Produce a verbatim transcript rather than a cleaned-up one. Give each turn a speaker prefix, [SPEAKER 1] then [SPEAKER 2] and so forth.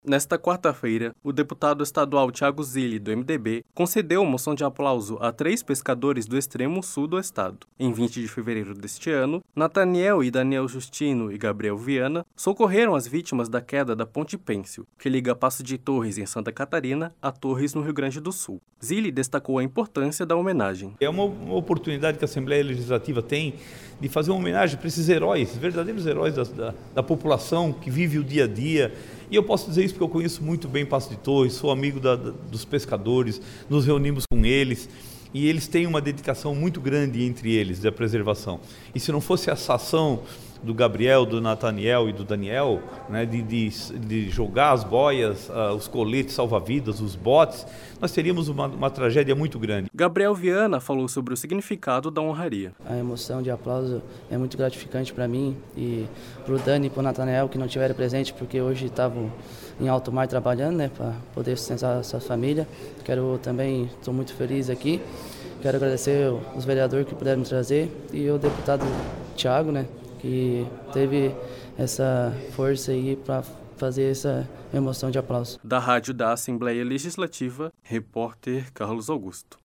[SPEAKER 1] Nesta quarta-feira, o deputado estadual Thiago Zilli, do M D B, concedeu moção de aplauso a três pescadores do extremo sul do estado. Em vinte de fevereiro deste ano, Nathaniel e Daniel Justino e Gabriel Viana socorreram as vítimas da queda da Ponte Pêncil, que liga Passo de Torres, em Santa Catarina, a Torres, no Rio Grande do Sul. Zilli destacou a importância da homenagem.
[SPEAKER 2] É uma, uma oportunidade que a Assembleia Legislativa tem de fazer uma homenagem para esses heróis, verdadeiros heróis da, da, da população que vive o dia a dia. E eu posso dizer isso porque eu conheço muito bem Passo de Torres, sou amigo da, da, dos pescadores, nos reunimos com eles e eles têm uma dedicação muito grande entre eles da preservação. E se não fosse essa ação do Gabriel, do Nathaniel e do Daniel, né, de, de, de jogar as boias, uh, os coletes salva-vidas, os botes, nós teríamos uma, uma tragédia muito grande.
[SPEAKER 1] Gabriel Viana falou sobre o significado da honraria.
[SPEAKER 3] A emoção de aplauso é muito gratificante para mim e para o Dani e para o Nathaniel, que não estiveram presentes porque hoje estavam em alto mar trabalhando, né, para poder sustentar a sua família. Quero também, estou muito feliz aqui, quero agradecer os vereadores que puderam me trazer e o deputado Thiago, né, que teve essa força aí para fazer essa emoção de aplauso.
[SPEAKER 1] Da Rádio da Assembleia Legislativa, repórter Carlos Augusto.